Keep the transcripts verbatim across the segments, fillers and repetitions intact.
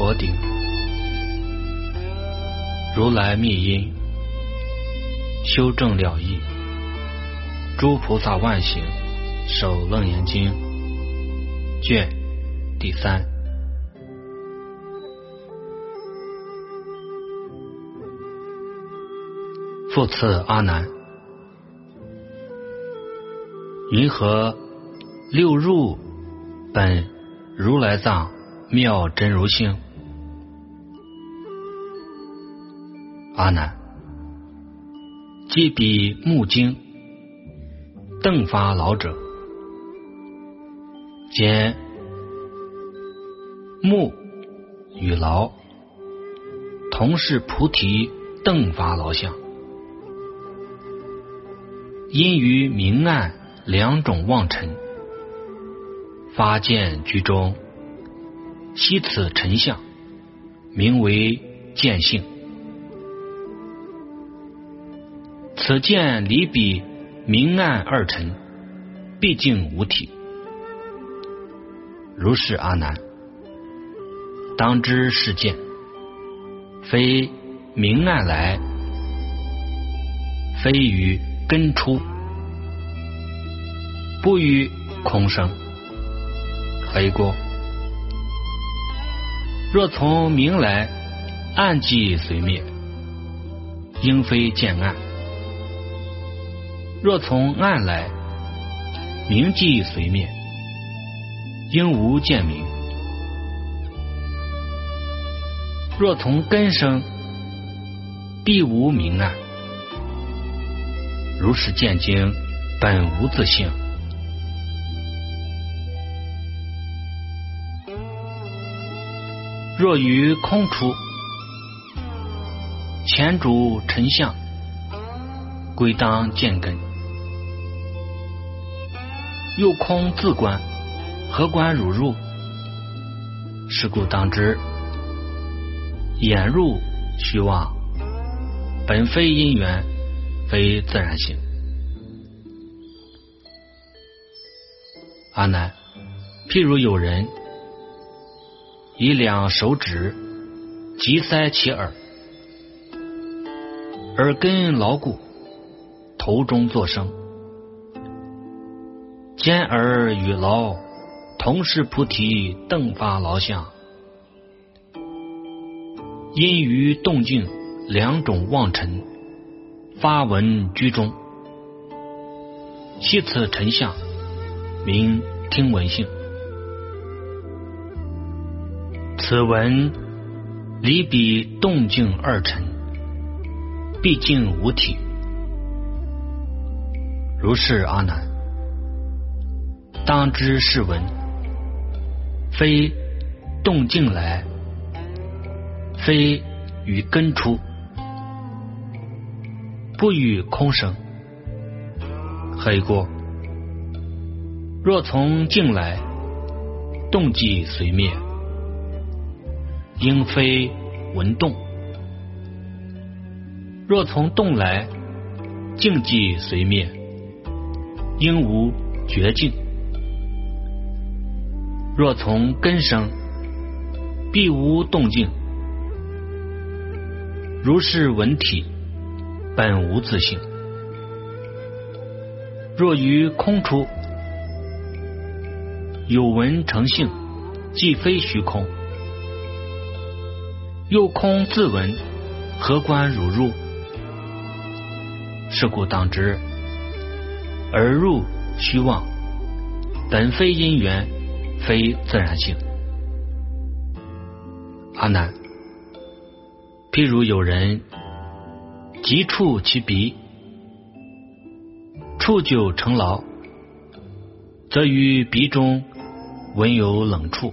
佛顶，如来密因，修正了义，诸菩萨万行，守楞严经卷第三。复次阿难，云何六入本如来藏妙真如性？阿难，即彼目经邓发老者，兼目与劳同是菩提邓发劳相，因于明暗两种妄尘，发见居中，悉此尘相，名为见性。此见离彼明暗二尘，毕竟无体。如是阿难，当知是见，非明暗来，非于根出，不于空生。何过？若从明来，暗即随灭，应非见暗；若从暗来，明即随灭，应无见明。若从根生，必无明暗。如是见经，本无自性。若于空出，前主尘相，归当见根。又空自观，何观汝入？是故当知，眼入虚妄，本非因缘，非自然性。阿难，譬如有人以两手指急塞其耳，耳根牢固，头中作声，兼耳与劳同是菩提邓发劳相，因于动静两种妄尘，发闻居中，悉此尘相，名听闻性。此闻离彼动静二尘，毕竟无体。如是阿难，当知是闻，非动静来，非与根出，不与空生。何过？若从静来，动即随灭，应非闻动；若从动来，静即随灭，应无觉境。若从根生，必无动静。如是闻体，本无自性。若于空出，有闻成性，即非虚空。又空自闻，何观汝入？是故当知，耳入虚妄，本非因缘，非自然性。阿难，譬如有人急触其鼻，触久成劳，则于鼻中闻有冷处，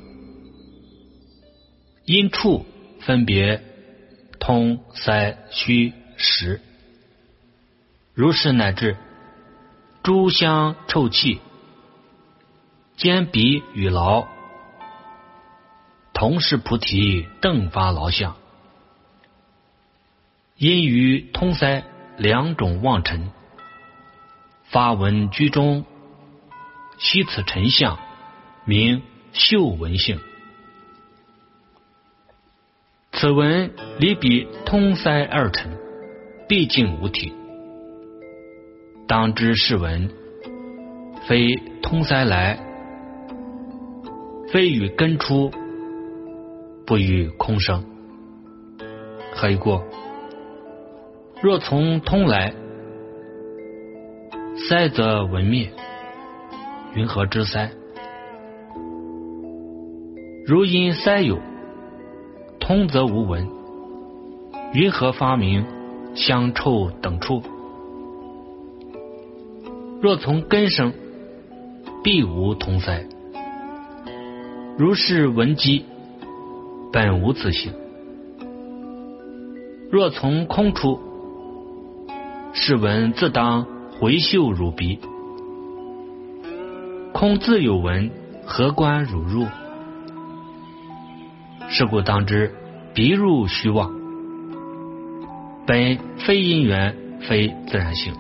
因触分别通塞虚实，如是乃至诸香臭气，兼鼻与劳，同是菩提邓发劳相，因于通塞两种妄尘，发闻居中，悉此尘相，名嗅闻性。 此文离彼通塞二尘，毕竟无体。当知是文非通塞来，非与根出，不与空生。何以过？若从通来，塞则文灭，云何之塞？如因塞有，通则无闻，云何发明香臭等处？若从根生，必无通塞。如是闻机，本无自性。若从空出，是闻自当回嗅汝鼻。空自有闻，何关汝入？是故当知鼻入虚妄，本非因缘，非自然性。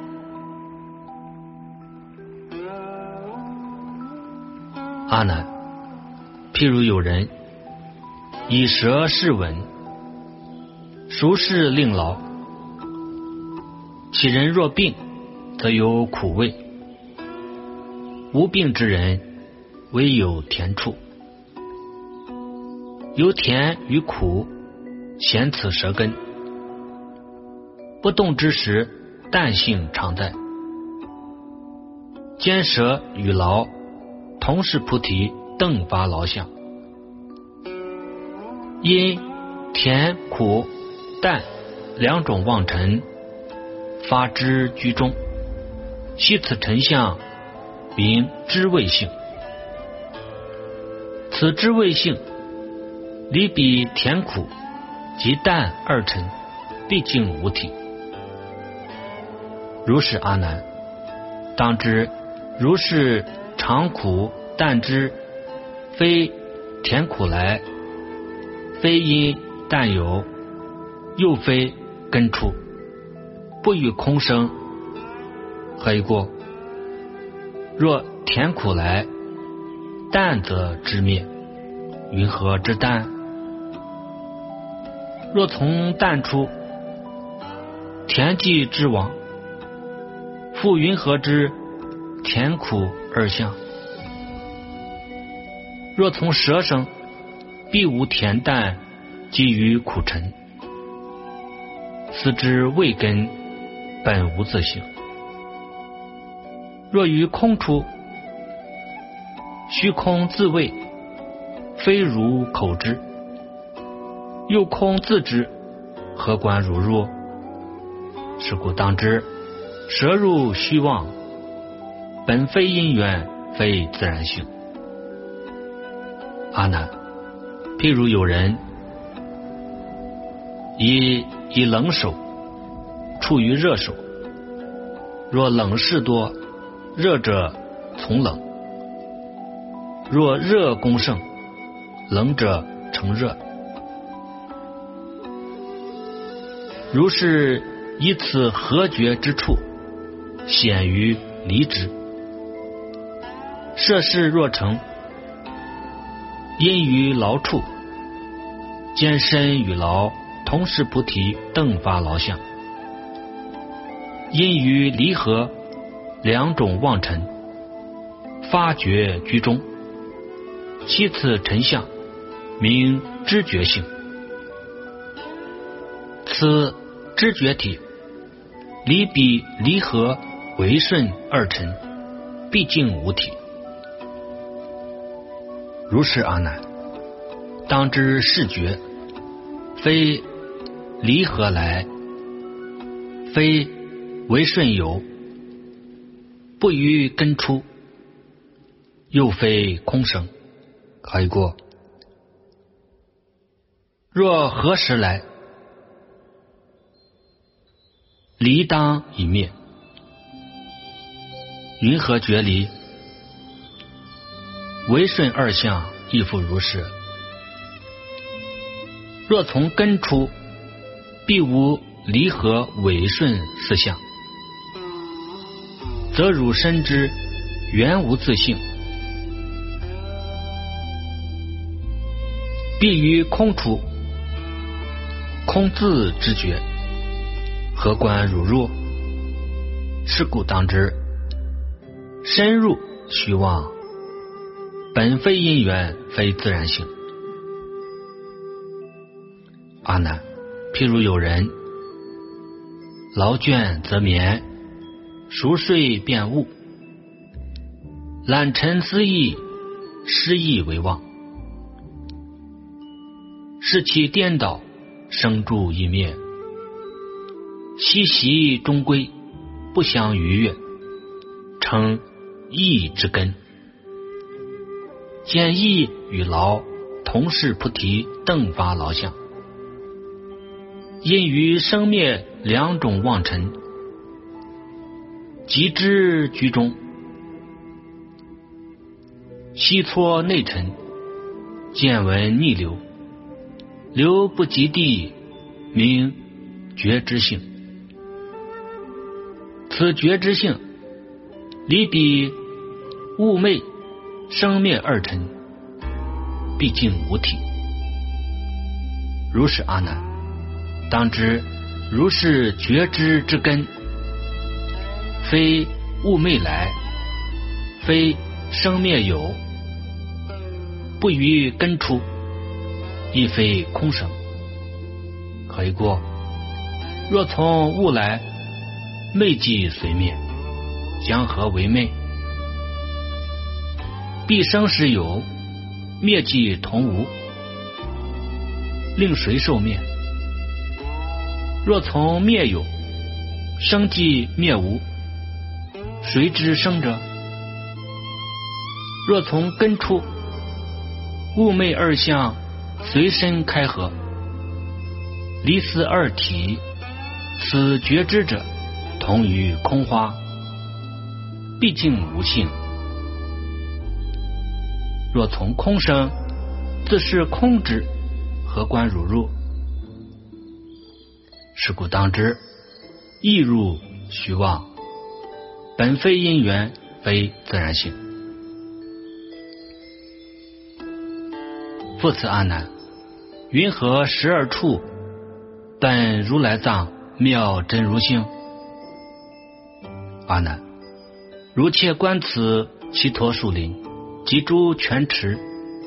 阿难，譬如有人以舌试闻，熟视令劳，其人若病，则有苦味；无病之人，唯有甜处。由甜与苦，显此舌根。不动之时，淡性常在。兼舌与劳，同是菩提邓发劳相。因甜苦淡两种妄尘发之居中，悉此尘相名知味性。此知味性离彼甜苦及淡二尘，毕竟无体。如是阿难，当知如是常苦淡之，非甜苦来，非因淡有，又非根出，不与空生。何以过？若甜苦来，淡则知灭，云何之淡？若从淡出，甜寂之亡，复云何之甜苦二相？若从舌生，必无甜淡基于苦尘，斯之味根本无自性。若于空出，虚空自味，非如口知，又空自知，何关汝入？是故当知舌入虚妄，本非因缘，非自然性。阿难，譬如有人以以冷手处于热手，若冷事多，热者从冷；若热功盛，冷者成热。如是以此合觉之处，显于离之。摄事若成，因于劳处，兼身与劳，同是菩提邓发劳相。因于离合两种妄尘，发觉居中，悉此尘相名知觉性。此知觉体离彼离合为顺二尘，毕竟无体。如是阿难，当知是觉非离合来，非为顺有，不于根出，又非空生。何以过？若何时来，离当已灭，云何觉离？为顺二相亦复如是。若从根出，必无离合违顺四相，则汝深知原无自性，必于空出， 空自知觉，何观汝入？是故当知，深入虚妄，本非因缘，非自然性。阿难，譬如有人劳倦则眠，熟睡便悟，懒沉思意，失意为妄，视其颠倒，生住亦灭，息息终归，不相逾越，称意之根。见意与劳同是菩提邓发劳相，因于生灭两种妄尘，即知居中，悉搓内尘，见闻逆流，流不及地，名觉知性。此觉知性离彼物昧生灭二尘，毕竟无体。如是阿难，当知如是觉知之根，非物昧来，非生灭有，不于根出，亦非空生。何以故？若从物来，昧即随灭，将何为昧？必生时有，灭即同无，令谁受灭？若从灭有，生即灭无，谁知生者？若从根出，物昧二相随身开合，离思二体，此觉知者同于空花，毕竟无性。若从空生，自是空之，何观汝入？是故当知，意入虚妄，本非因缘，非自然性。复次阿难，云何十二处本如来藏，妙真如性？阿难，如切观此其陀树林及诸泉池，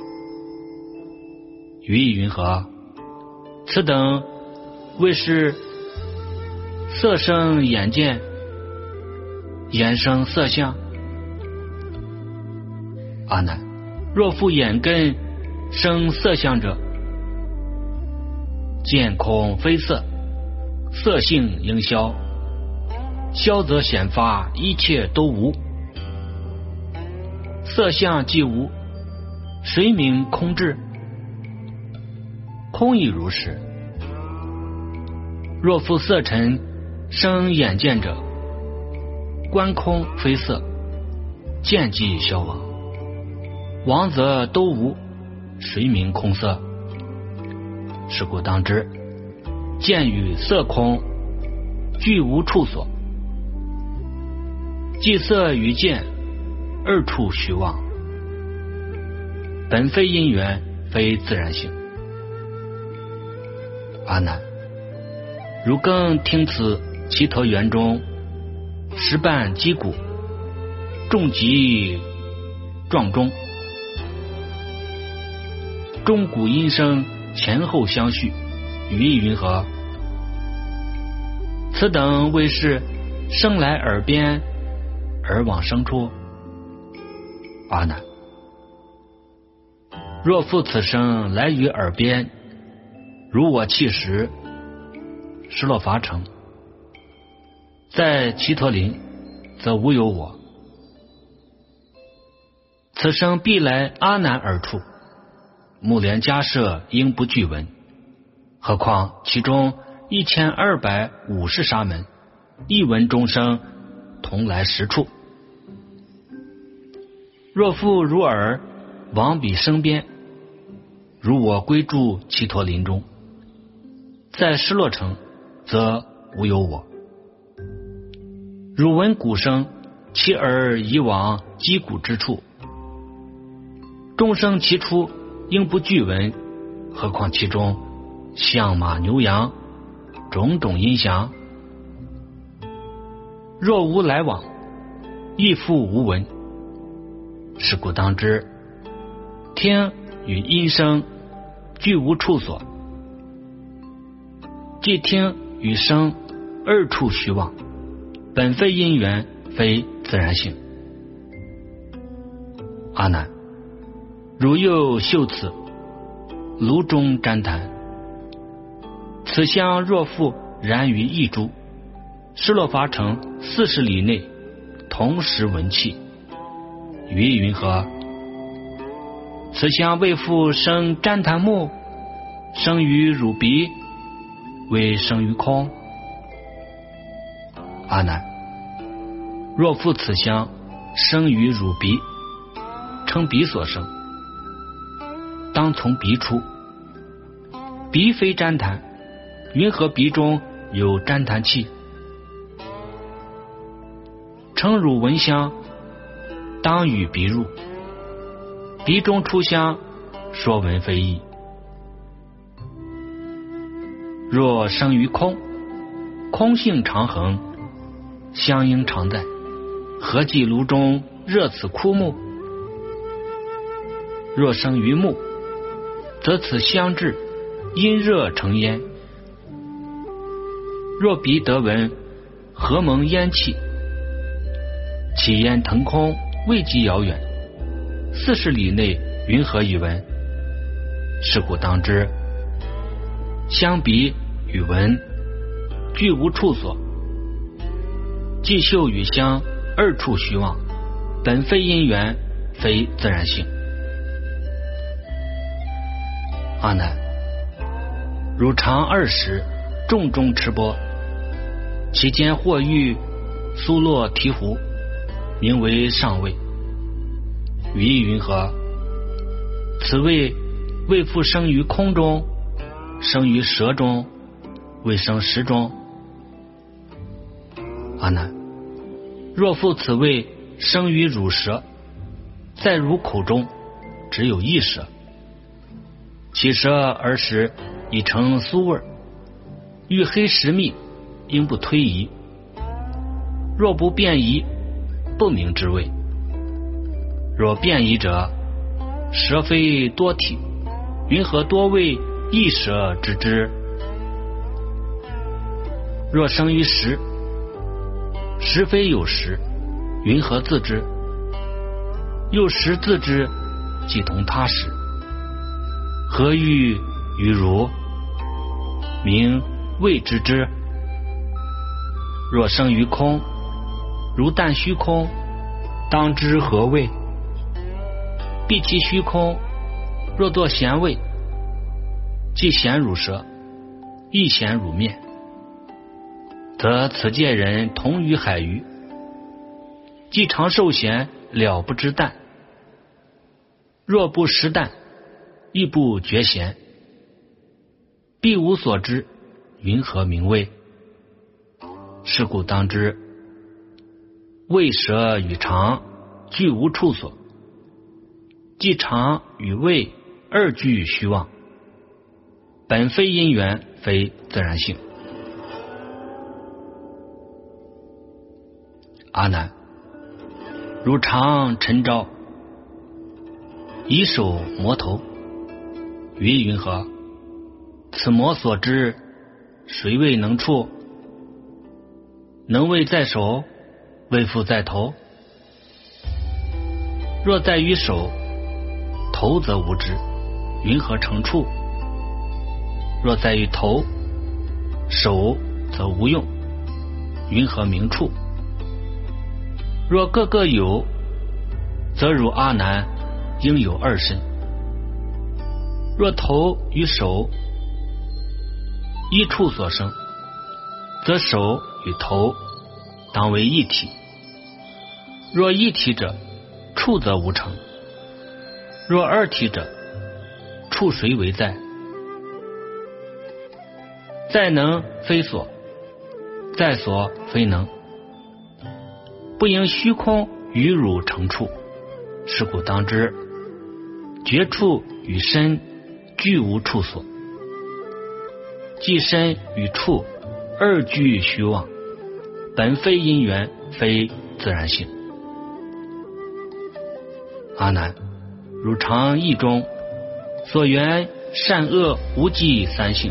于意云何？此等谓是色生眼见，眼生色相。阿难，若复眼根生色相者，见空非色，色性应消，消则显发，一切都无。色相既无，谁名空智？空亦如是。若复色尘生眼见者，观空非色，见即消亡，亡则都无，谁名空色？是故当知，见与色空俱无处所，即色与见二处虚妄，本非因缘，非自然性。阿难，如更听此其陀园中石瓣击鼓，重击撞钟，钟鼓音声前后相续，语意云何？此等谓是生来耳边，而往生处。阿难，若复此声来于耳边，如我弃时，失落伐城，在其陀林，则无有我。此声必来阿难耳处，目连迦摄应不具闻。何况其中一千二百五十沙门，一闻众生，同来实处。若复如耳往彼生边，如我归住其陀林中，在失落城，则无有我。汝闻鼓声，其耳以往击鼓之处，众生其出应不具闻，何况其中象马牛羊，种种音响。若无来往，亦复无闻。是故当知，听与音声俱无处所，即听与声二处虚妄，本非因缘，非自然性。阿难，如又嗅此炉中旃檀，此香若复燃于一株，失落伐城四十里内，同时闻气，于云何？此香未复生旃檀木，生于汝鼻，为生于空。阿难，若复此香生于汝鼻，称鼻所生，当从鼻出。鼻非旃檀，云何鼻中有旃檀气？称汝闻香，当与鼻入，鼻中出香，说闻非异。若生于空，空性常恒，香应常在，何计炉中热此枯木？若生于木，则此香质因热成烟。若鼻得闻，何蒙烟气？其烟腾空，未及遥远，四十里内，云何以闻？是故当知，香鼻与闻俱无处所，即嗅与香二处虚妄，本非因缘，非自然性。阿难，汝常二时重中持钵，其间或遇苏洛提壶，名为上位。语意云何？此位未复生于空中，生于舌中，未生食中。阿难，若复此位生于汝舌，在汝口中只有一舌，其舌而时已成酥味，欲黑食蜜，应不推移。若不变移，不明之谓。若变移者，舌非多体，云何多味一舌知之？若生于食，食非有食，云何自知？又食自知，即同他食，何欲于汝？名未知之。若生于空，如但虚空，当知何谓？必其虚空，若作咸味，既咸汝舌，亦咸汝面，则此界人同于海鱼，既常受咸，了不知淡。若不食淡，亦不觉咸，必无所知，云何名味？是故当知，味舌与肠俱无处所，即肠与味二俱虚妄，本非因缘，非自然性。阿难，汝常晨朝，以手摩头，于云何？此摩所知，谁未能触？能位在手，未复在头。若在于手，头则无知，云何成处？若在于头，手则无用，云何名处？若各个有，则汝阿难应有二身。若头与手一处所生，则手与头当为一体。若一体者，处则无成；若二体者，处谁为在？在能非所，在所非能，不应虚空与汝成处。是故当知，觉处与身俱无处所， 即身与处二俱虚妄，本非因缘，非自然性。阿难，如常义中所缘善恶无记三性，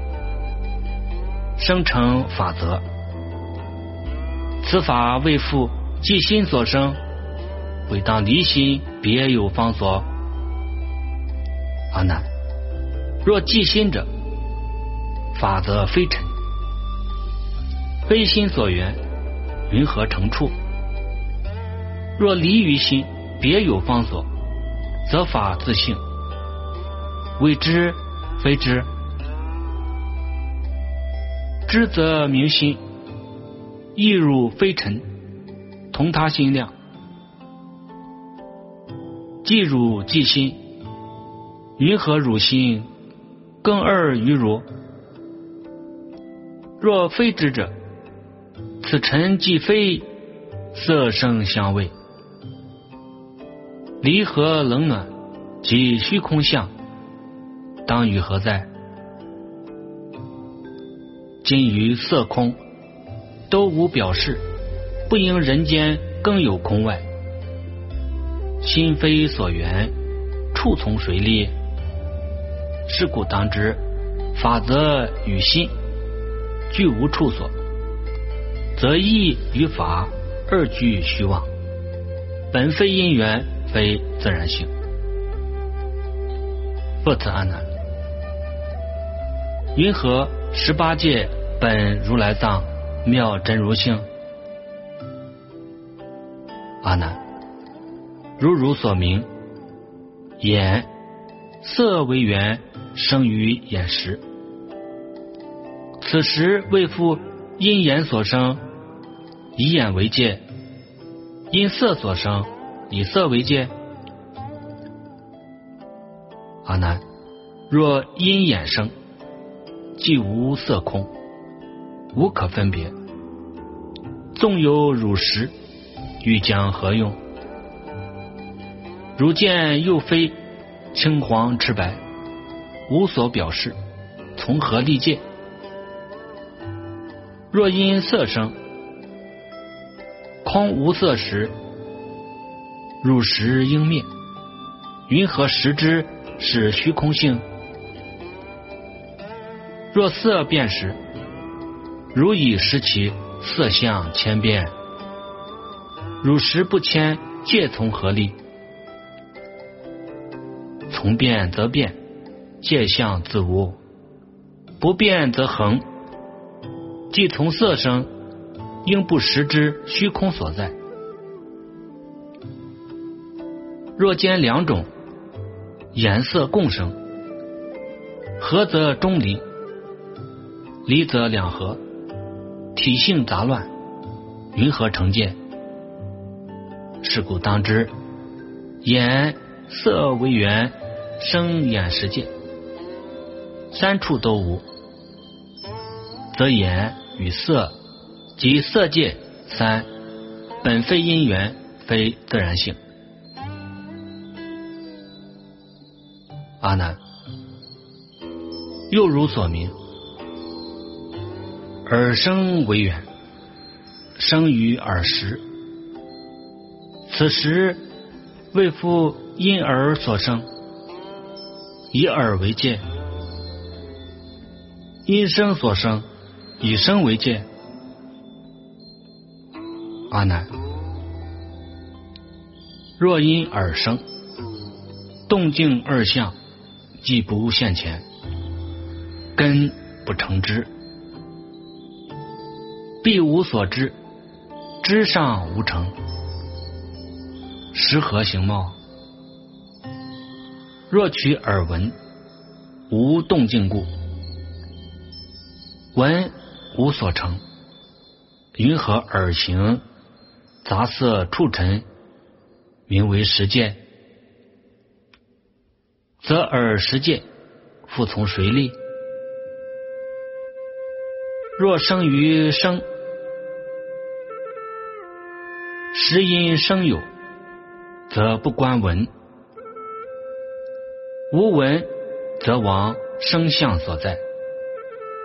生成法则，此法为复即心所生，为当离心别有方所。阿难，若即心者，法则非尘，非心所缘，云何成处？若离于心别有方所，则法自性，谓之非知。知则明心，亦如非尘，同他心量。即汝即心，云何汝心更二于汝？若非知者，此尘既非色声香味，离合冷暖及虚空相，当与何在？今于色空都无表示，不应人间更有空外。心非所缘，处从谁立？是故当知，法则与心俱无处所，则义与法二俱虚妄，本非因缘，非自然性。复次阿难，云何十八界本如来藏妙真如性？阿难，如汝所明，眼色为缘，生于眼识，此时为复因眼所生，以眼为界；因色所生，以色为界。阿难，若因眼生，即无色空，无可分别，纵有汝实，欲将何用？汝见又非青黄赤白，无所表示，从何立界？若因色生，空无色时，汝实应灭，云何识之是虚空性？若色变时，汝以识其色相千变，汝识不迁，界从何立？从变则变，界相自无；不变则恒。既从色生，应不识之虚空所在。若兼两种颜色共生，合则中离，离则两合，体性杂乱，云何成界？是故当知，眼色为缘，生眼识界，三处都无，则眼与色及色界三本非因缘，非自然性。阿难，又如所明，耳生为缘，生于耳识，此时为复因耳所生，以耳为界；因声所生，以声为界。阿难，若因耳生，动静二相既不现前，根不成知，必无所知，知上无成，实何形貌？若取耳闻，无动静故，闻无所成，云何耳形杂色触尘，名为识界？则耳识界复从谁立？若生于生，实因生有，则不关闻；无闻，则亡生相所在。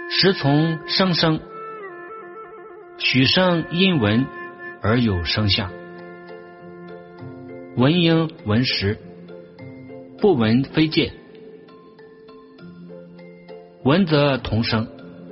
时从声声，许声因闻而有声相。闻应闻时，不闻非见。闻则同声，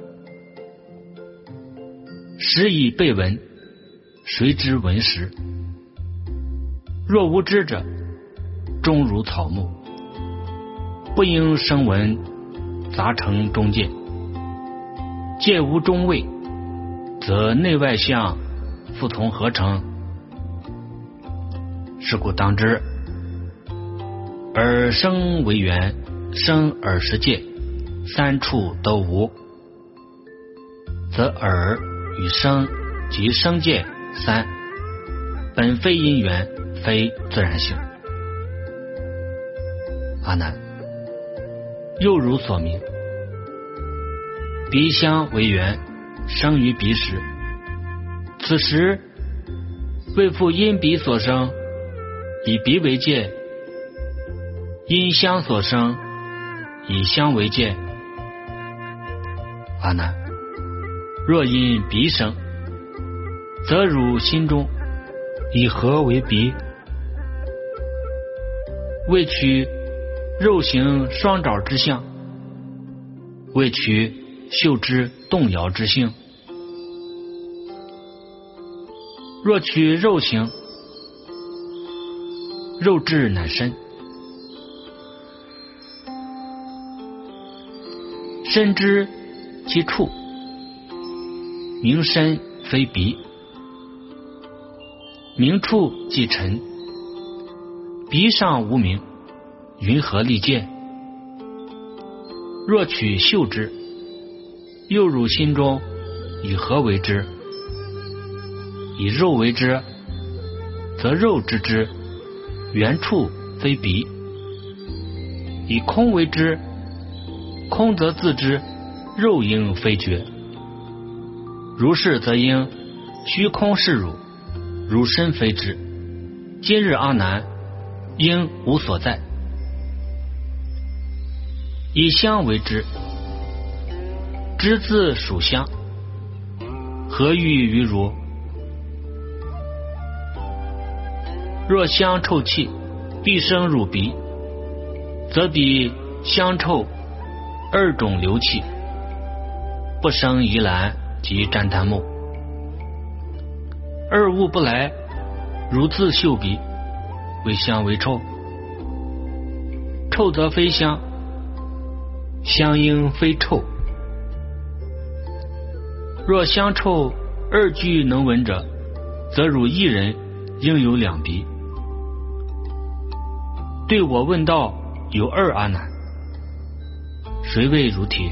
时以被闻，谁知闻时？若无知者，终如草木，不应声闻，杂成中见。见无中位，则内外相复从合成。是故当知，耳声为缘，声耳识界，三处都无，则耳与声及声界三，本非因缘，非自然性。阿难，又如所明，鼻香为缘，生于鼻时，此时为复因鼻所生，以鼻为界；因香所生，以香为界。阿难，若因鼻生，则汝心中以何为鼻？为取肉形双爪之相，为取嗅之动摇之性。若取肉形，肉质乃身，身知其处，名身非鼻，名处即尘，鼻上无名，云何立见？若取嗅之，又汝心中以何为之？以肉为之，则肉知之，原处非鼻；以空为之，空则自知，肉应非觉。如是则应虚空是汝，汝身非之。今日阿难，应无所在。以香为之，知自属香，何欲于汝？若香臭气必生汝鼻，则彼香臭二种流气，不生疑兰及旃檀木。二物不来，如自嗅鼻，为香为臭，臭则非香，香应非臭。若香臭二俱能闻者，则汝一人应有两鼻。对我问道有二阿难，谁为如铁？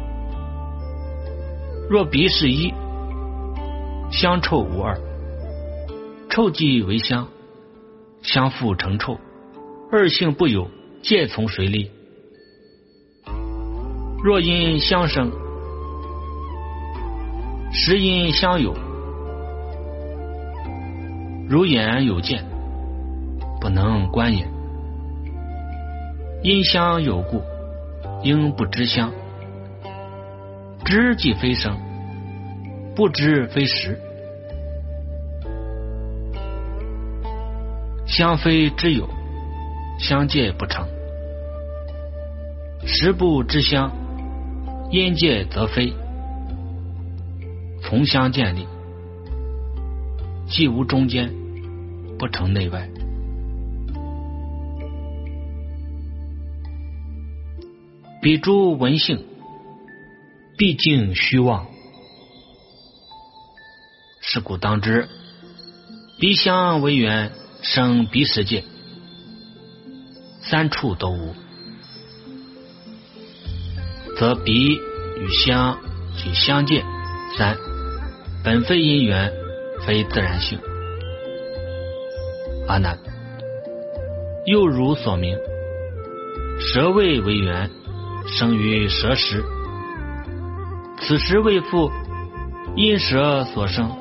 若鼻是一，香臭无二，臭即为香，相复成臭，二性不有，戒从谁立？若因香生，实因香有，如眼有见，不能观也。因香有故，应不知香。知即非生，不知非实。香非知有，香界不成。实不知香，因界则非。从相见立，既无中间，不成内外。彼诸闻性，毕竟虚妄。是故当知，鼻香为缘，生鼻识界，三处都无，则鼻与香及相界三，本非因缘，非自然性。阿难，又如所明，舌味为缘，生于舌识，此时为复因舌所生，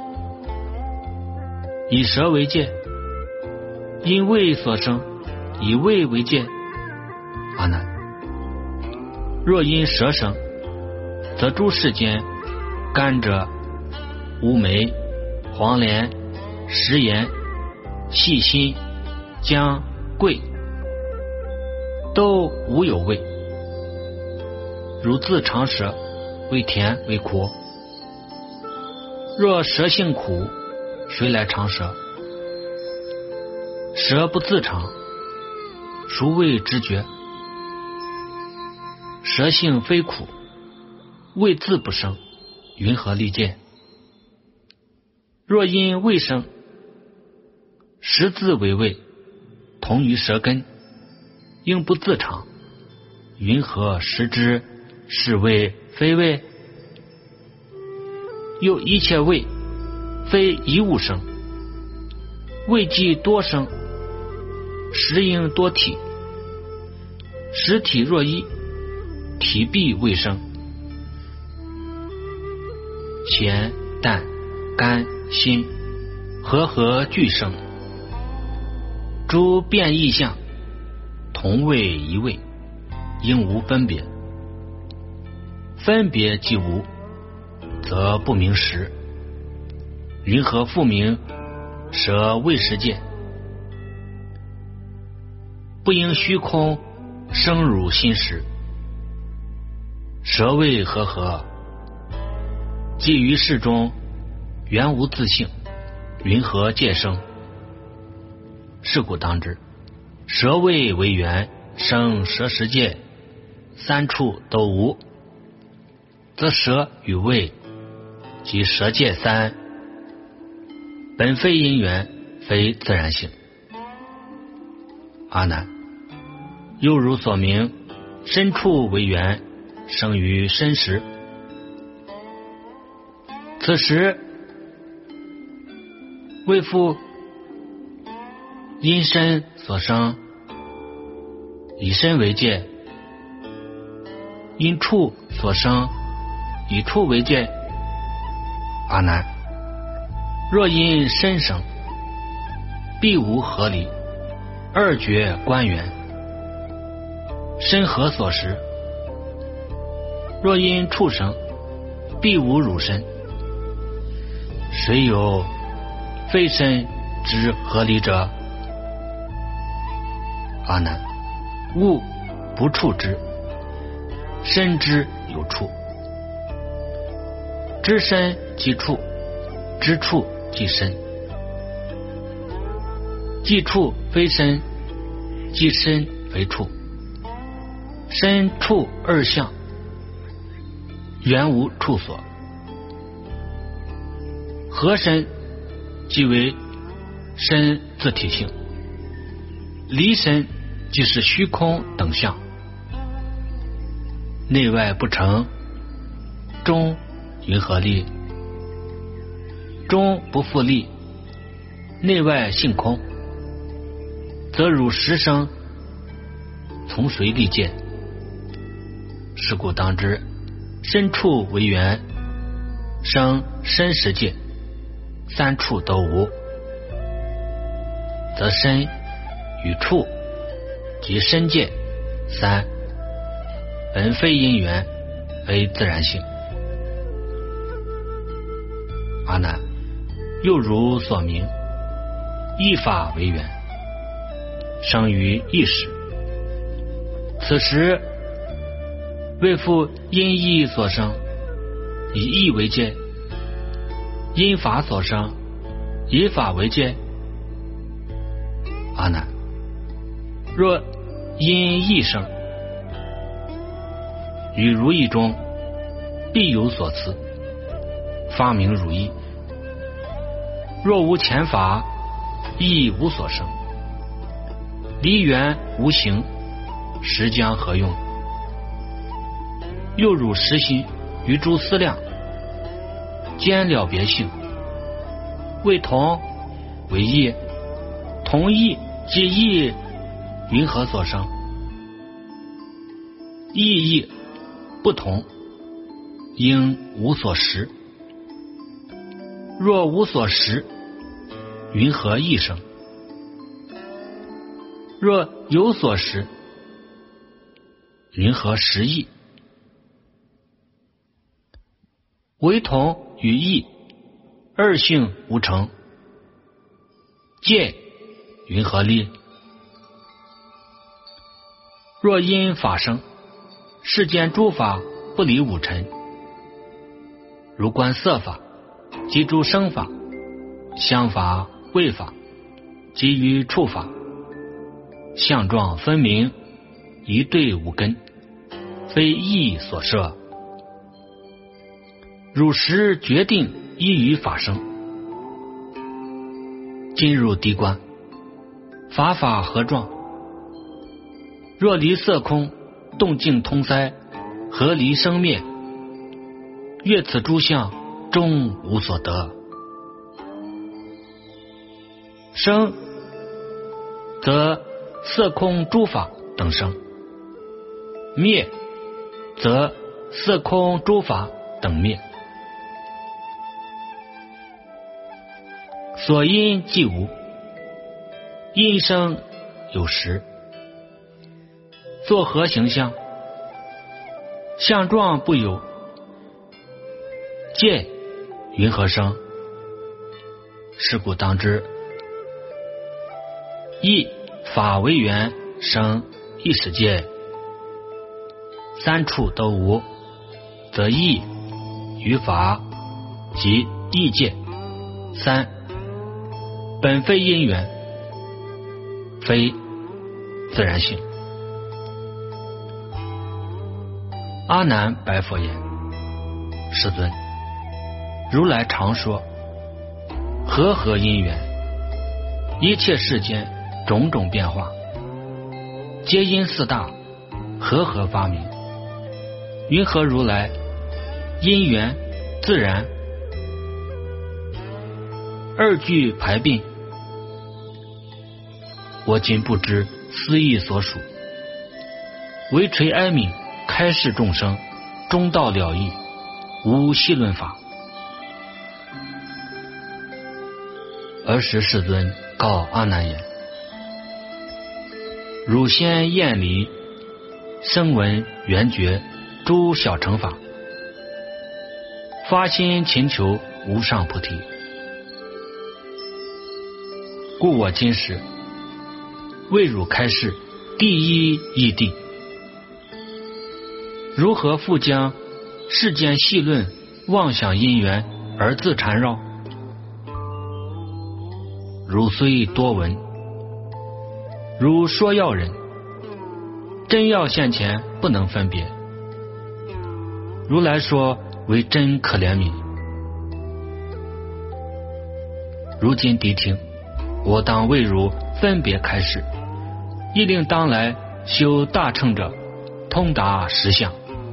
以舌为界；因味所生，以味为界。阿难，若因舌生， 则诸世间甘蔗、乌梅、黄连、食盐、细辛、姜、桂都无有味，如自尝舌，为甜为苦。若舌性苦，谁来尝舌？舌不自尝，孰谓知觉？舌性非苦，味自不生，云何利见？若因味生，食自为味，同于舌根，应不自尝，云何食之？是味非味？又一切味，非一物生，味既多生，食应多体，实体若一，体必未生。咸、淡、甘、辛，和合俱生。诸变异相，同味一味，应无分别。分别既无，则不明实。云何复名舌味识界？不应虚空生汝心识。舌味和合，即于世中原无自性，云何界生？是故当知，舌味为缘，生舌识界，三处都无，则舌与味即舌界三，本非因缘，非自然性。阿难，又如所明，身处为缘，生于身时，此时为复因身所生，以身为界；因处所生，以处为界。阿难，若因身生，必无合离，二绝观缘，身何所识？若因处生，必无汝身，谁有非身之合离者？阿难，物不处之，身之有处。知身即处，知处即身。即处非身，即身非处。身处二相，原无处所。合身即为身自体性，离身即是虚空等相。内外不成，中云何立？中不复立，内外性空，则汝实生，从谁立见？是故当知，身处为缘，生身识界，三处都无，则身与处即身界三，本非因缘，非自然性。阿难，又如所明，依法为缘，生于意识，此时为复因意所生，以意为界；因法所生，以法为界。阿难，若因意生，于如意中必有所辞，方名如意。若无前法，亦无所生。离缘无形，实将何用？又汝实心于诸思量，兼了别性，为同为异，同异即异，云何所生？异异不同，应无所识。若无所识，云何异生？若有所识，云何实异？ 为同与异，二性无成，见云何立？若因法生，世间诸法不离五尘，如观色法，即诸生法、香法、味法，即于触法，相状分明，一对无根，非意所摄。汝实决定依于法生，今入谛观，法法合状？若离色空，动静通塞，何离生灭？阅此诸相，终无所得。生，则色空诸法等生；灭，则色空诸法等灭。所因即无，因生有时。作何形象？相状不有，见云何生？是故当知，一法为缘生一时界，三处都无，则义于法即义界。三本非因缘，非自然性。阿难白佛言：世尊，如来常说，和合因缘，一切世间种种变化，皆因四大和合发明。云何如来因缘自然二句排并？我今不知思义所属，唯垂哀悯，开示众生，中道了义，无细论法。尔时世尊告阿难言：汝先厌离声闻缘觉诸小乘法，发心勤求无上菩提。故我今时为汝开示第一义谛，如何复将世间细论妄想因缘而自缠绕？汝虽多闻，如说要人，真要现前不能分别。如来说为真可怜悯。如今谛听，我当为汝分别开示，亦令当来修大乘者通达实相。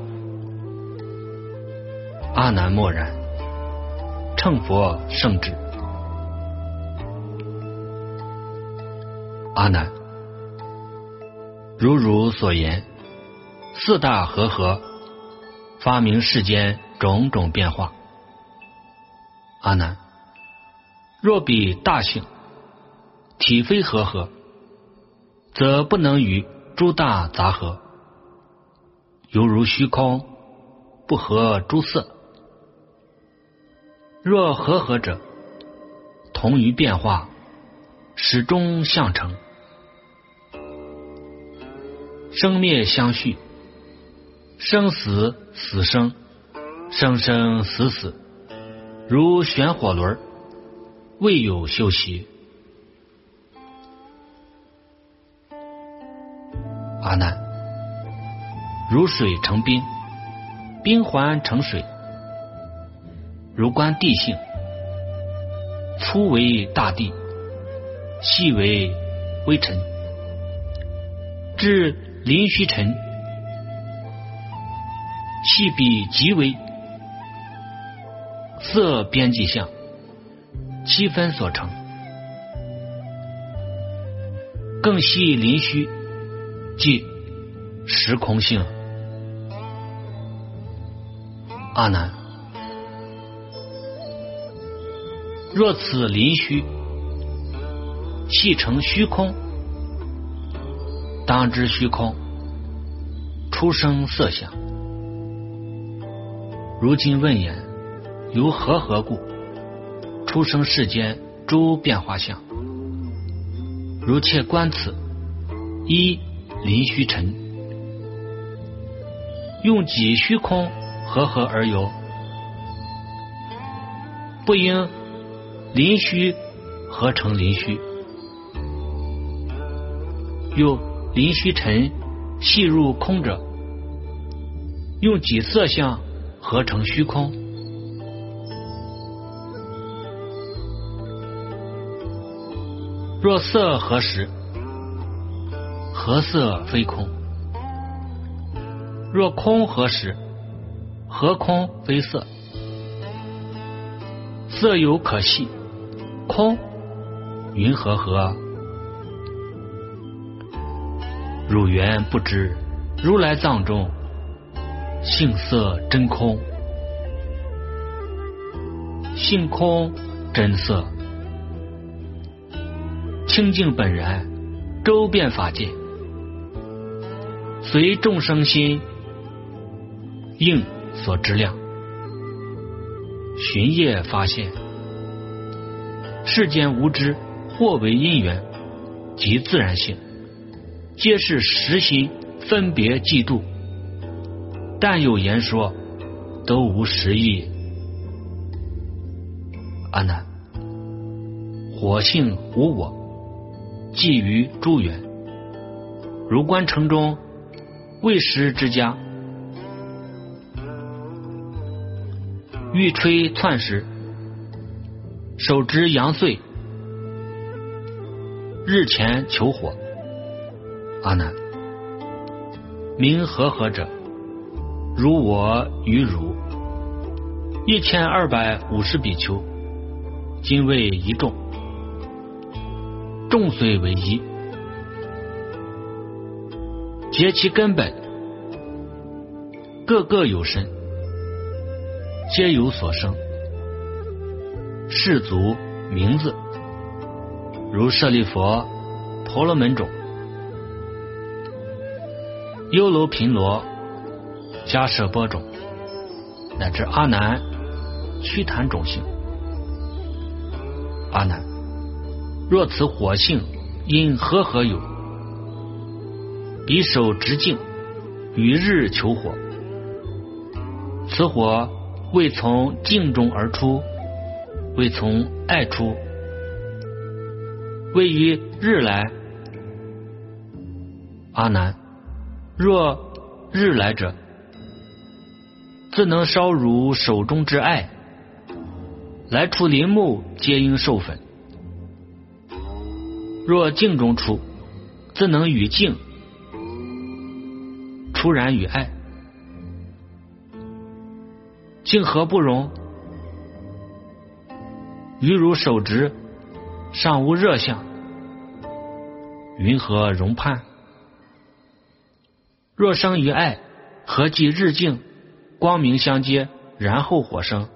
阿难默然，乘佛圣旨。阿难，如汝所言，四大和合，发明世间种种变化。阿难，若比大性，体非和合，则不能与诸大杂合，犹如虚空不合诸色。若和合者，同于变化，始终相成，生灭相续，生死死生，生生死死，如旋火轮，未有休息。阿难，如水成冰，冰环成水，如观地性，粗为大地，细为微尘，至临虚尘，细比极微，色边际相，七分所成，更细临虚，即实空性。阿难，若此临虚细成虚空，当知虚空出生色相。如今问言， 由和合故，出生世间诸变化相。如切观此，一临虚尘，用几虚空和合而有，不应临虚合成临虚。又临虚尘细入空者，用几色相合成虚空。若色合时，合色非空；若空合时，合空非色。色有可系，空云何合？汝原不知，如来藏中性色真空，性空真色，清净本然，周遍法界，随众生心应所知量，寻业发现。世间无知，或为因缘及自然性，皆是实心分别嫉妒，但有言说，都无实义。阿难，火性无我，寄于诸缘，如观城中未食之家，欲吹窜时，手执阳穗，日前求火。阿难，名和合者，如我与汝一千二百五十比丘，今为一众，众虽为一，结其根本，各个有身，皆有所生。氏族名字，如舍利佛、婆罗门种、优楼频罗、迦舍波种，乃至阿难、须檀种性。阿难，若此火性因和合有，彼手执镜，与日求火，此火未从镜中而出，未从爱出，位于日来。阿难，若日来者，自能烧汝手中之爱，来出林木，皆应受粉。若镜中出，自能与镜出然与爱。镜何不容？于如手执，尚无热相，云何容判？若生于爱，何即日镜光明相接，然后火生？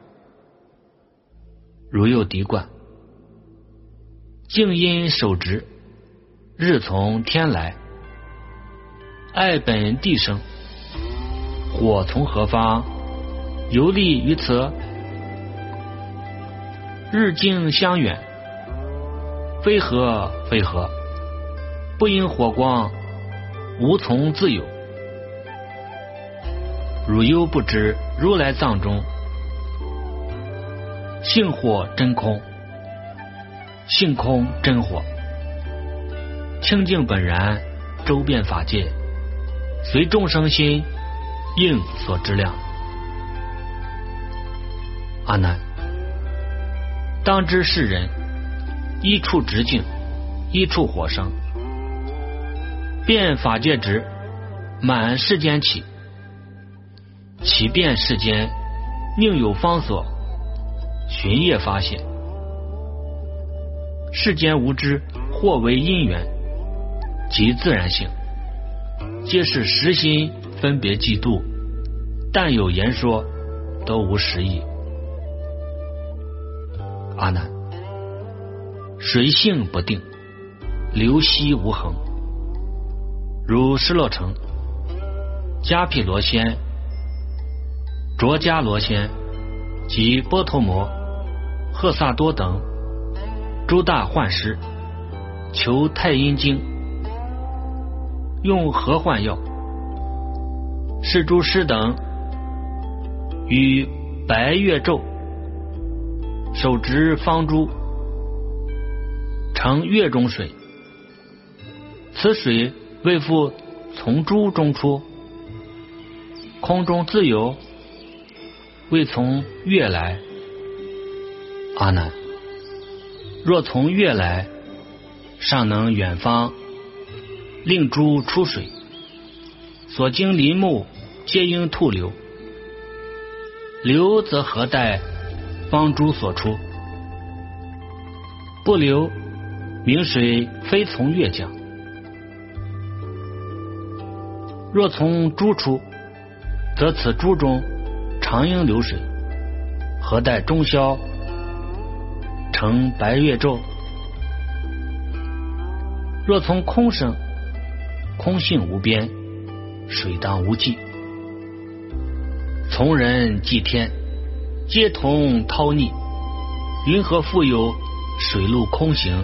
如有敌冠，镜因手执，日从天来，爱本地生，火从何方？游历于此。日镜相远，非何非何，不因火光，无从自有。汝忧不知，如来藏中性火真空，性空真火，清净本然，周遍法界，随众生心应所知量。阿难，当知世人一处直径，一处火生，遍法界直，满世间起，其遍世间宁有方所，寻业发现。世间无知，或为因缘及自然性，皆是实心分别嫉妒，但有言说，都无实义。阿难，水性不定，流息无恒，如失落城、迦毗罗仙、卓迦罗仙、 及波头摩、赫萨多等诸大幻师求太阴经，用合幻药，是诸师等与白月咒手执方珠，盛月中水，此水未复从珠中出，空中自有，未从月来。阿难，若从月来，尚能远方令珠出水，所经林木皆应吐流，流则何待方珠所出？不流，明水非从月降。若从珠出，则此珠中常应流水，何待中宵成白月咒？若从空生，空性无边，水当无际，从人即天，皆同涛逆，云何复有水陆空行？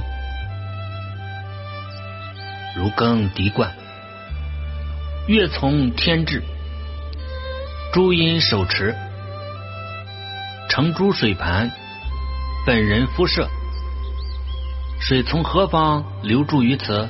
如更敌冠，月从天至，诸因手持，成诸水盘，本人肤射，水从何方流注于此？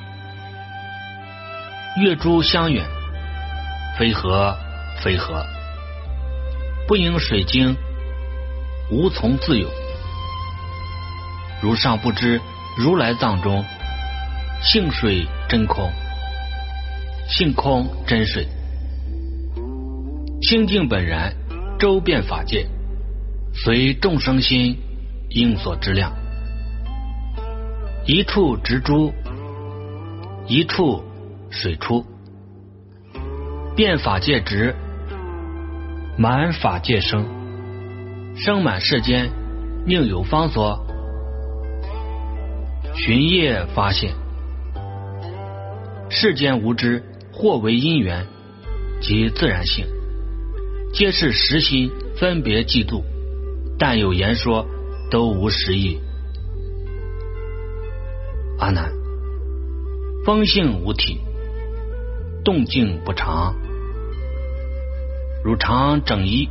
月珠相远，非何非何，不应水经，无从自有。如尚不知如来藏中性水真空，性空真水，清净本然，周遍法界，随众生心应所知量，一处直珠，一处水出，遍法界直，满法界生，生满世间，宁有方所？寻业发现，世间无知，或为因缘及自然性，皆是实心分别嫉妒，但有言说，都无实义。阿难，风性无体，动静不常，如常整衣，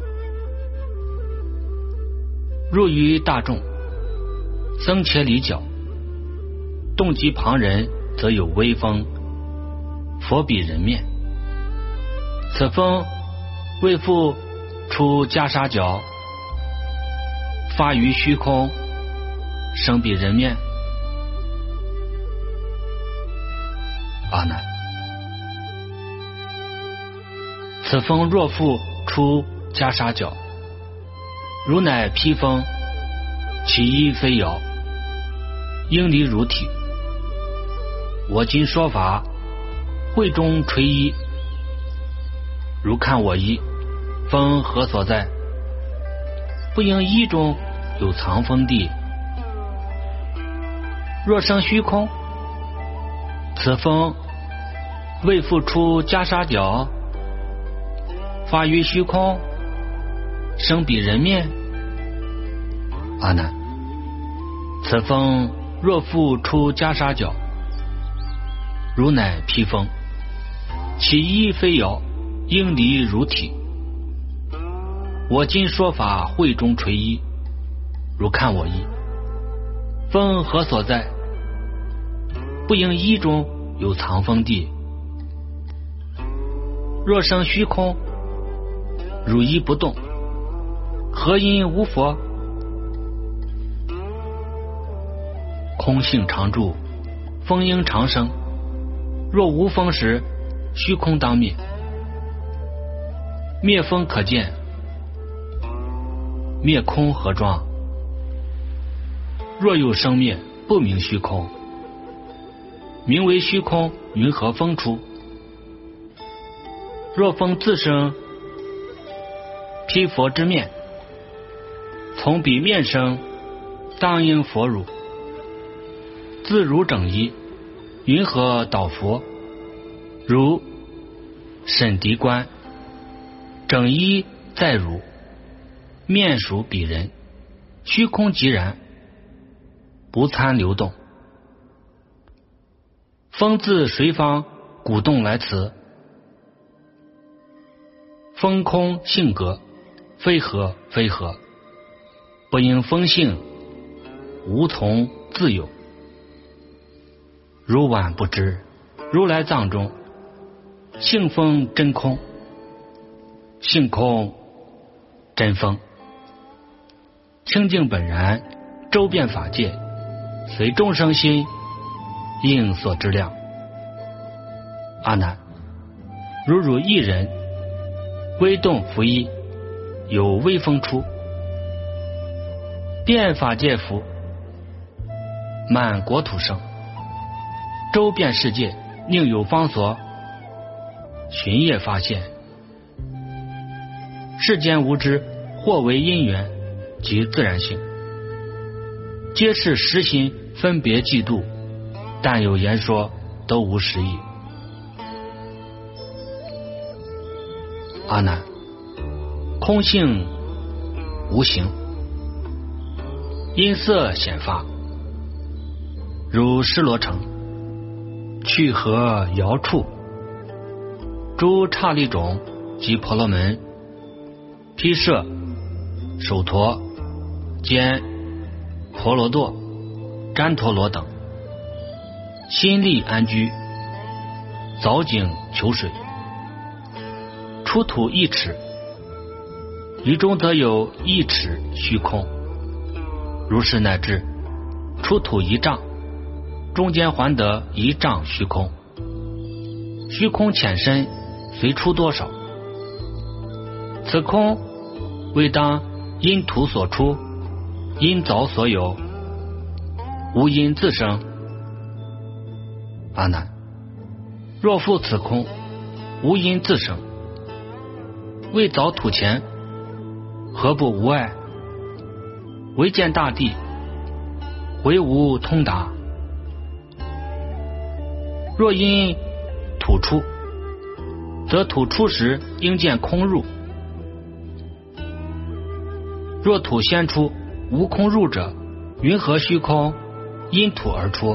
入于大众，僧伽离角，动及旁人，则有微风，佛比人面。此风未复出袈裟角，发于虚空，生比人面。阿难，此风若复出袈裟角，如乃披风，其衣非摇，应离如体。我今说法，会中垂衣，如看我衣，风何所在？不应衣中有藏风地。若生虚空，此风未复出袈裟角，发于虚空，生比人面。阿难，此风若复出袈裟角，如乃披风，其衣非摇，应离如体。我今说法，会中垂衣，如看我衣，风何所在？不应衣中有藏风地。若生虚空，如衣不动，何因无佛？空性常住，风应常生。若无风时，虚空当灭。灭风可见，灭空何状？若有生灭，不明虚空。名为虚空，云何风出？若风自生，披佛之面，从彼面生，当应佛乳。自如整衣，云何导佛？如审敌观，整衣在汝， 面属彼人，虚空寂然，不参流动。风自随方鼓动来辞，风空性格，非合非合，不应风性，无从自有。如晚不知，如来藏中，性风真空，性空真风。清净本然，周遍法界，随众生心，应所知量。阿难，如汝一人，微动拂衣，有微风出，遍法界福，满国土生，周遍世界，宁有方所，寻业发现。世间无知，或为因缘及自然性，皆是实心分别嫉妒，但有言说，都无实义。阿难，空性无形，因色显发，如失罗城，去河遥处，诸刹利种及婆罗门、毗舍、首陀、坚、婆罗多、旃陀罗等，心力安居，凿井求水，出土一尺，于中则有一尺虚空，如是乃至出土一丈，中间还得一丈虚空，虚空浅深，随出多少。此空为当因土所出，因凿所有，无因自生。阿难，若复此空无因自生，未凿土前，何不无碍？唯见大地，唯无通达。若因土出，则土出时应见空入；若土先出，无空入者，云何虚空因土而出？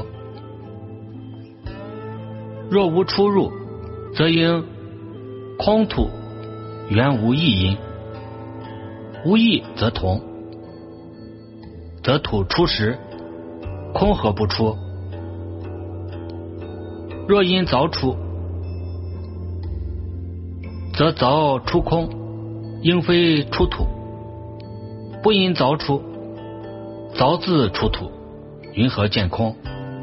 若无出入，则应空土原无异因，无异则同，则土出时，空何不出？若因凿出，则凿出空，应非出土；不因凿出，凿自出土，云何见空？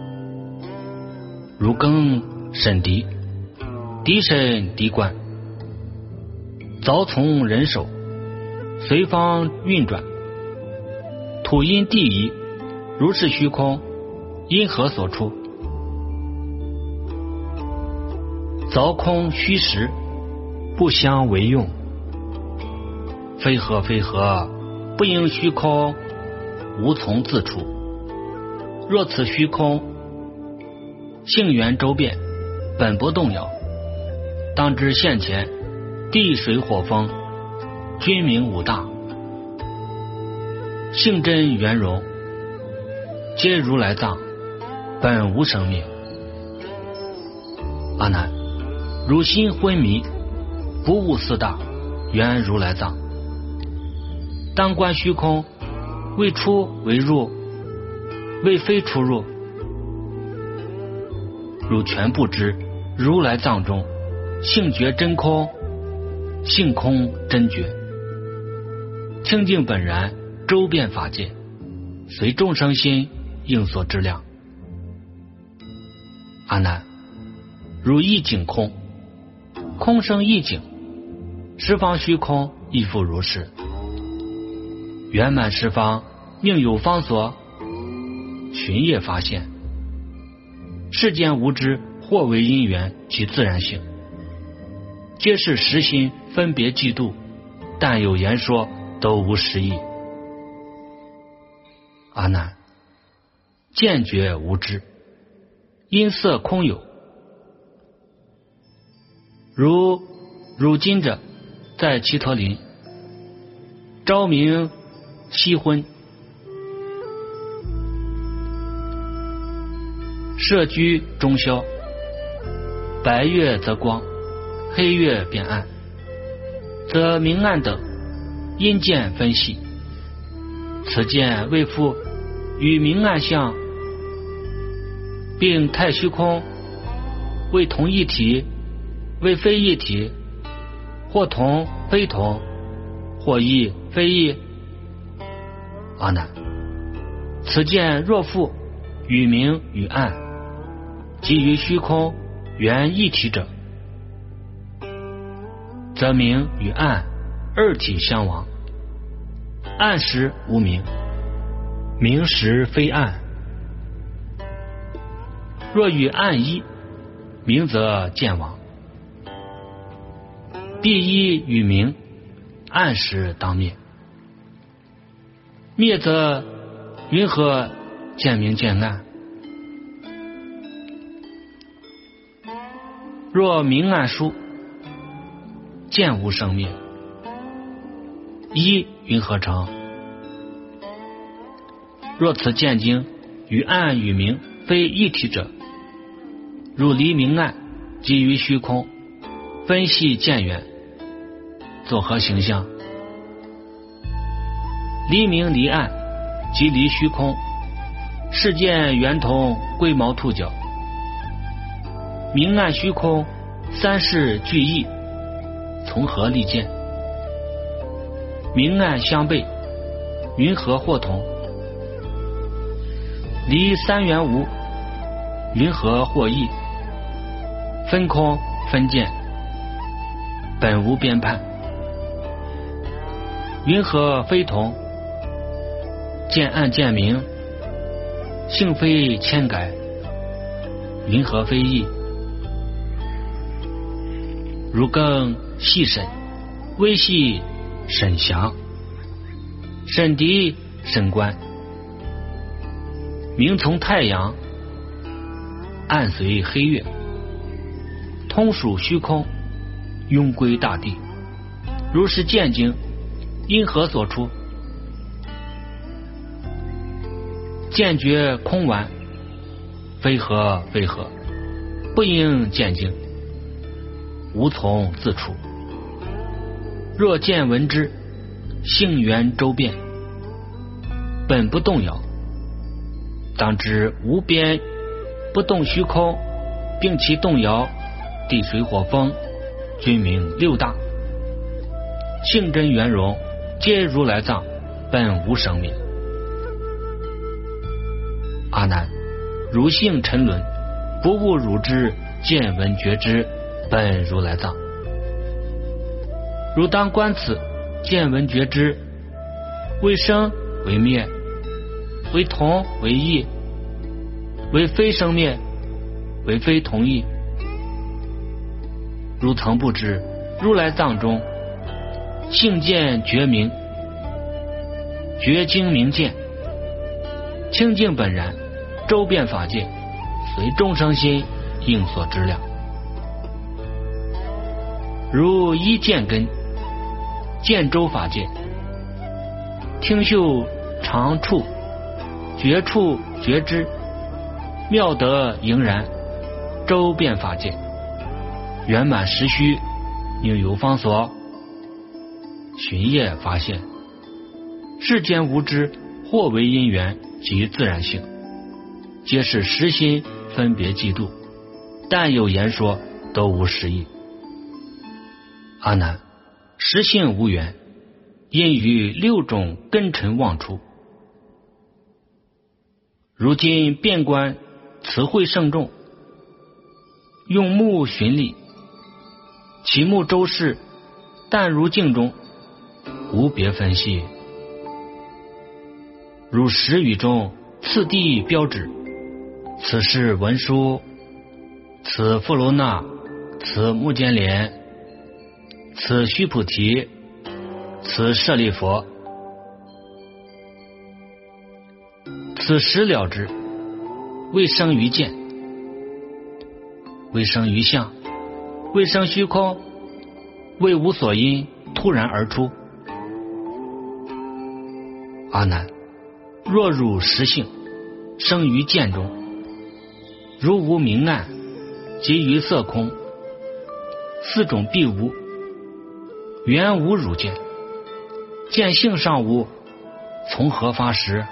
如更审敌，敌审敌观，凿从人手，随方运转，土因地移，如是虚空，因何所出？凿空虚实，不相为用，非合非合，不应虚空，无从自出。若此虚空性缘周遍，本不动摇，当知现前地水火风，君明五大，性真圆融，皆如来藏，本无生命。阿难，汝心昏迷，不悟四大，原如来藏。当观虚空，未出为入，未非出入。汝全不知如来藏中，性觉真空，性空真觉，清净本然，周遍法界，随众生心，应所知量。阿难，汝一境空，空生一境，十方虚空亦复如是。圆满十方，宁有方所，寻业发现。世间无知，或为因缘及自然性，皆是实心分别嫉妒，但有言说，都无实义。阿难，见觉无知，因色空有。如如今者在齐陀林， 朝明夕昏，社居中宵，白月则光，黑月变暗，则明暗等阴见分析。此见为复与明暗相，并太虚空为同一体，为非一体，或同非同，或异非异。阿难，此见若复与明与暗，即于虚空原一体者，则明与暗二体相亡，暗时无明，明时非暗。若与暗一，明则见亡，必一与明，暗时当灭。灭则云何见明见暗？若明暗殊，见无生灭，一云何成？若此见经与暗与明非一体者，如离明暗即于虚空，分析见远，作何形象？离明离暗即离虚空，是见圆通龟毛兔角，明暗虚空三世俱异，从何立见？明暗相悖，云何或同？离三元无，云何或异？分空分见，本无边判，云何非同？见暗见明，性非千改，云何非异？如更细审，微细审详，审敌审观，明从太阳，暗随黑月，通属虚空，庸归大地。如是见经，因何所出？见觉空顽，非何非何，不应见经，无从自出。若见闻之，性缘周遍，本不动摇，当知无边不动虚空，并其动摇，地水火风均名六大，性真圆融，皆如来藏，本无生灭。阿难，如性沉沦，不悟汝之见闻觉知，本如来藏。汝当观此见闻觉知，为生为灭，为同为异，为非生灭，为非同异。汝曾不知如来藏中性见觉明，觉精明见，清净本然，周遍法界，随众生心应所知量。如一见根，见周法界，听嗅尝触，觉触觉知，妙德盈然，周遍法界，圆满实虚，应有方所，寻业发现。世间无知，或为因缘及自然性，皆是实心分别嫉妒，但有言说，都无实义。阿难，实性无缘，因于六种根尘妄出。如今遍观慈慧圣众，用目寻历，其目周视，但如镜中，无别分析。如时语中次第标指，此是文殊，此富罗那，此目犍连，此须菩提，此舍利佛。此时了之，未生于见，未生于相，未生虚空，未无所因，突然而出。 阿难，若汝实性，生于见中，如无明暗，即于色空，四种必无，原无汝见，见性尚无，从何发实？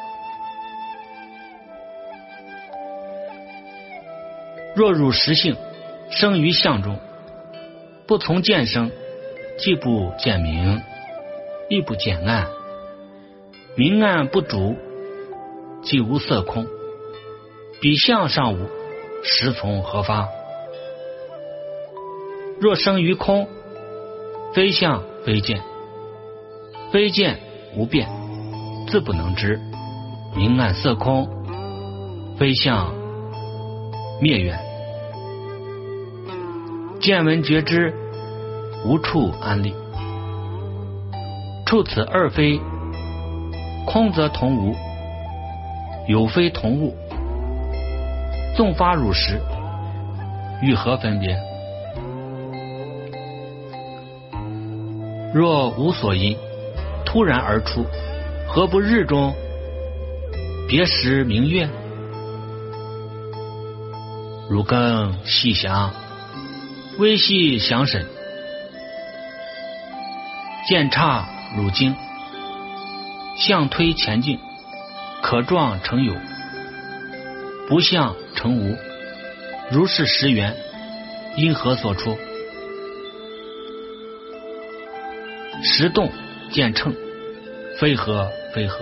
若汝实性，生于相中，不从见生，既不见明，亦不见暗，明暗不主，即无色空，彼相尚无，实从何发？若生于空，非相非见，非见无变，自不能知，明暗色空，非相灭远，见闻觉知，无处安立。处此二非，空则同无，有非同物，纵发汝实，与何分别？若无所因，突然而出，何不日中别时明月？汝更细想，微细详审，见差汝精，相推前进，可状成有，不相成无，如是实缘，因何所出？实动见称，非合非合，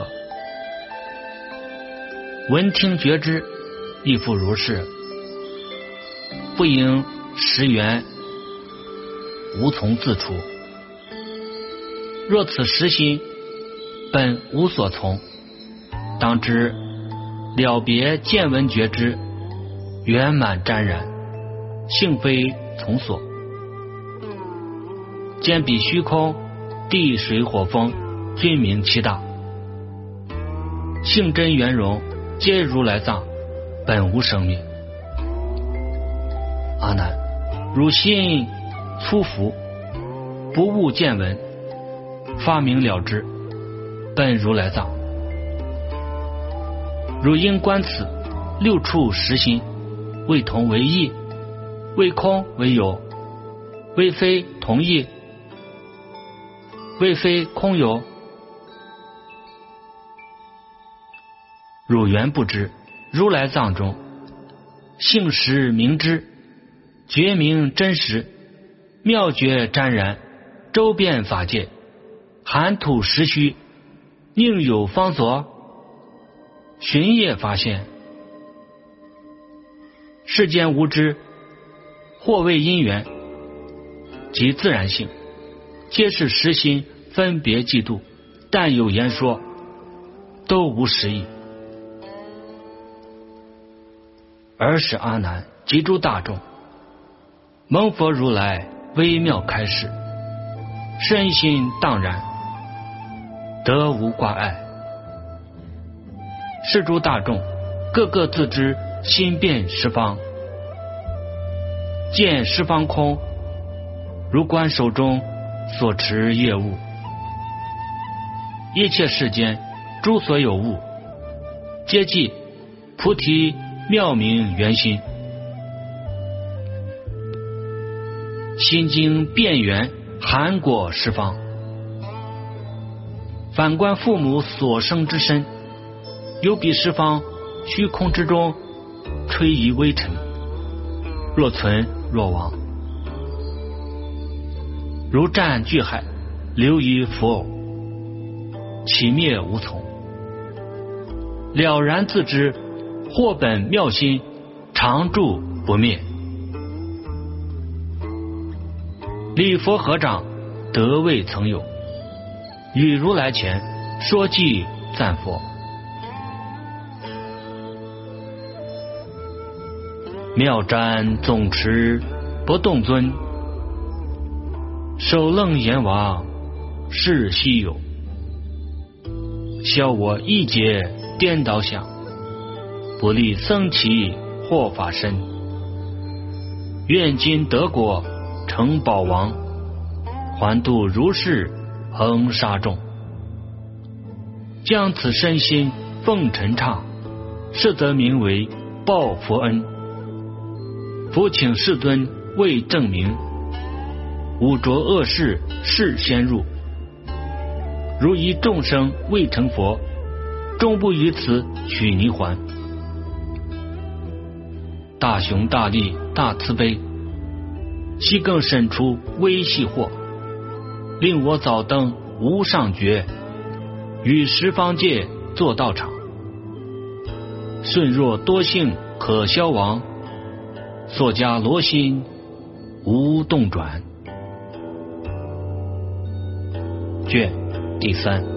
闻听觉知，亦复如是，不应实缘，无从自出。若此实心本无所从，当知了别见闻觉知，圆满沾染，性非从所。见彼虚空，地水火风，均名其大，性真圆融，皆如来藏，本无生灭。阿难，汝心粗浮，不悟见闻，发明了之，本如来藏。汝应观此六处实心，为同为异，为空为有，为非同异，为非空有。汝原不知，如来藏中性实明知，觉明真实，妙觉沾然，周遍法界，含土实虚，宁有方所？寻业发现，世间无知，或谓因缘，即自然性，皆是实心分别嫉妒，但有言说，都无实义。尔使阿难及诸大众，蒙佛如来微妙开示，身心荡然，得无挂碍。是诸大众个个自知心变十方，见十方空，如观手中所持业物，一切世间诸所有物，皆即菩提妙明圆心。心经变圆，含果十方。反观父母所生之身，有彼十方虚空之中，吹移微尘，若存若亡，如战巨海，流于浮偶，起灭无从。了然自知，或本妙心，常住不灭。礼佛合掌，得未曾有，与如来前说偈赞佛。妙瞻总持不动尊，首楞阎王是稀有。消我一劫颠倒想，不立僧祇获法身。愿今得果成宝王，还度如是恒沙众。 将此身心奉承唱，是则名为报佛恩。夫请世尊为证明，吾着恶事事先入，如以众生未成佛，终不于此取泥环。大雄大力大慈悲，悉更审出微细惑，令我早登无上觉，与十方界作道场。顺若多幸可消亡，所加罗心无动转。卷第三。